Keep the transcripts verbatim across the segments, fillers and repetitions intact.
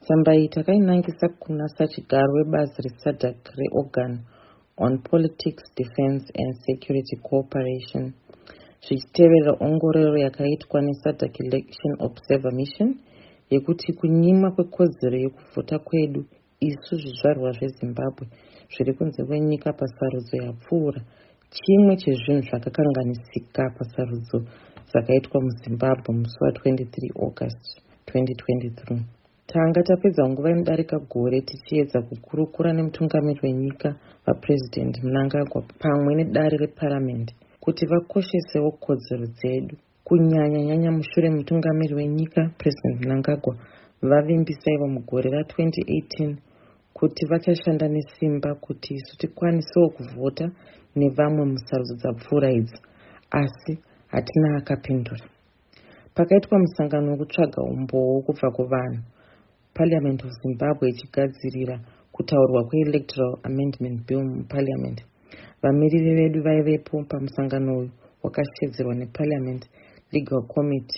Tsamba iyi takainangisa kuna sachigaro webazi reSADC reORGAN on Politics, Defense and Security Cooperation, zvichitevera ongororo yakaitwa neSADC Election Observer Mission yekuti kunyimwa kwekodzero yekuvhota kwedu isu zvizvarwa zveZimbabwe zviri kunze kwenyika pasarudzo yapfuura chimwe chezvinhu zvakakanganisika pasarudzo dzakaitwa muZimbabwe musi wa23 August twenty twenty-three. Tanga tapedza nguva inodarika gore tichiedza kukurukura nemutungamiri wenyika vaPresident Mnangagwa pamwe nedare reParliament kuti vakoshesewo kodzero dzedu, kunyanya nyanya mushure mutungamiri wenyika President Mnangagwa vavimbisaiwo mugore ra twenty eighteen kuti vachashanda nesimba kuti isu tikwanisewo kuvhota nevamwe musarudzo dzapfuura idzi, asi hatina akapindura. Pakaitwa musangano wekutsvaga umboo kubva kuvanhu, Parliament of Zimbabwe ichigadzirira kutaurwa kweElectoral Amendment Bill muParliament. Vamiriri vedu vaivepo pamusangano uyu wakashedzerwa neParliament Legal Committee.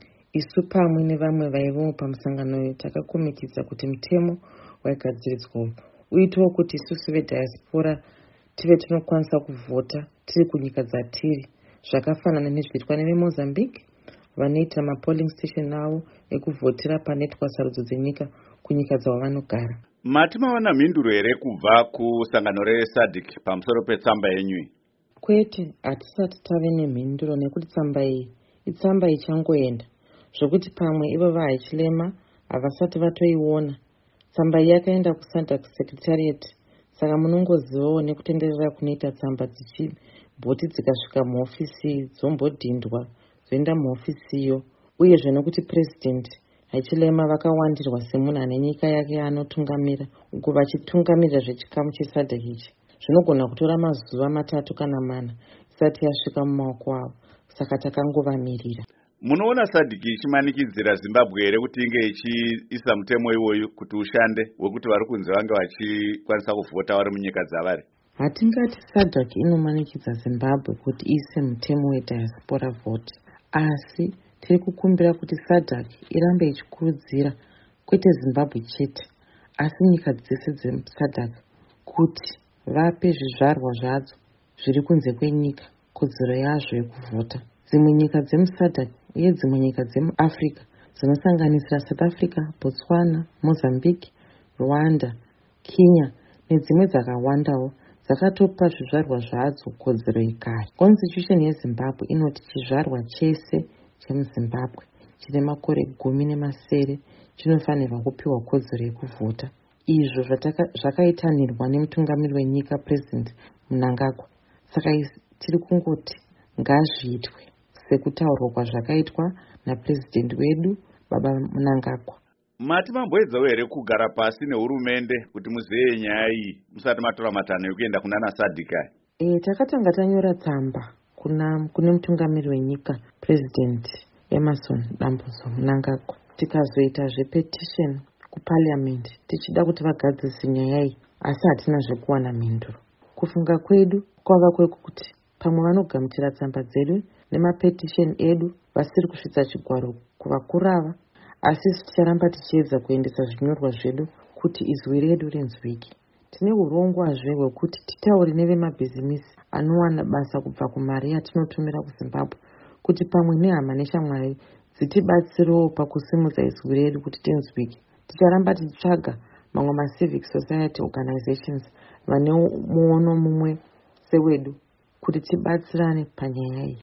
Isu pamwe nevamwe vaivawo pamusangano uyu takakumikidza kuti mutemo waigadziridzwa uitewo kuti isusu vediaspora tive tinokwanisa kuvhota tiri kunyika dzatiri, zvakafanana nezvitwa neveMozambique vanoita mapolling station avo ekuvhotera panoitwa sarudzo dzenyika kunyika dzavo vanogara. Mati mawana mhinduro here kubva kusangano reSADC pamusoro petsamba yenyu? Kwete, hatisati tave nemhinduro nekuti tsamba iyi itsamba ichangoenda zvokuti pamwe ivo vaHachilema havasati vatoiona. Tsamba iyi yakaenda kuSADC Secretariat, saka munongozivawo nekutenderera kunoita tsamba dzichibhoti dzikasvika muhofisi dzombodhindwa zoenda muhofisi iyo, uyezve nekuti President Hachilema vakawandirwa semunhu ane nyika yake anotungamira uku vachitungamirira zvechikamu cheSADC ichi. Zvinogona kutora mazuva matatu kana mana isati yasvika mumaoko avo, saka takangovamirira. Munoona SADC ichimanikidzira Zimbabwe here kuti inge ichiisa mutemo iwoyu kuti ushande wekuti vari kunze vange vachikwanisa kuvhota vari munyika dzavari? Hatingati SADC inomanikidza Zimbabwe kuti iise mutemo wediaspora vote, asi tiri kukumbira kuti SADC irambe ichikurudzira kwete Zimbabwe chete asi nyika dzese dzeSADC kuti vape zvizvarwa zvadzo zviri kunze kwenyika kodzero yazvo yekuvhota. Dzimwe nyika dzemuSADC uye dzimwe nyika dzemuAfrica dzinosanganisira South Africa, Botswana, Mozambique, Rwanda, Kenya nedzimwe dzakawandawo dzakatopa zvizvarwa zvadzo kodzero ikare. Constitution yeZimbabwe inoti chizvarwa chese chemuZimbabwe chine makore gumi nemasere chinofanirwa kupiwa kodzero yekuvhota, izvo zvakaitanirwa nemutungamiri wenyika President Mnangagwa. Saka tiri kungoti ngazviitwe sekutaurwa kwazvakaitwa naPresident wedu Baba Mnangagwa. Mati mamboedzawo here kugara pasi nehurumende kuti muzive nyaya iyi musati matora matanho ekuenda kunana SADC? E, takatanga tanyora tsamba kuna kune mutungamiri wenyika President Emerson Dambudzo Mnangagwa, tikazoitazve petition kuParliament tichida kuti vagadzise nyaya iyi, asi hatina zvekuwana mhinduro. Kufunga kwedu kwava kwekuti pamwe vanogamuchira tsamba dzedu nemapetition edu vasiri kusvitsa chigwaro kuvakuru ava, asi isu ticharamba tichiedza kuendesa zvinyorwa zvedu kuti izwi redu rinzwike. Tine urongwazve hwekuti titaure nevemabhizimisi anowana basa kubva kumari yatinotumira kuZimbabwe kuti pamwe nehama neshamwari dzitibatsirewo pakusimudza izwi redu kuti tinzwike. Ticharamba tichitsvaga mamwe macivic society organizations vane muono mumwe sewedu kuti tibatsirane panyaya iyi.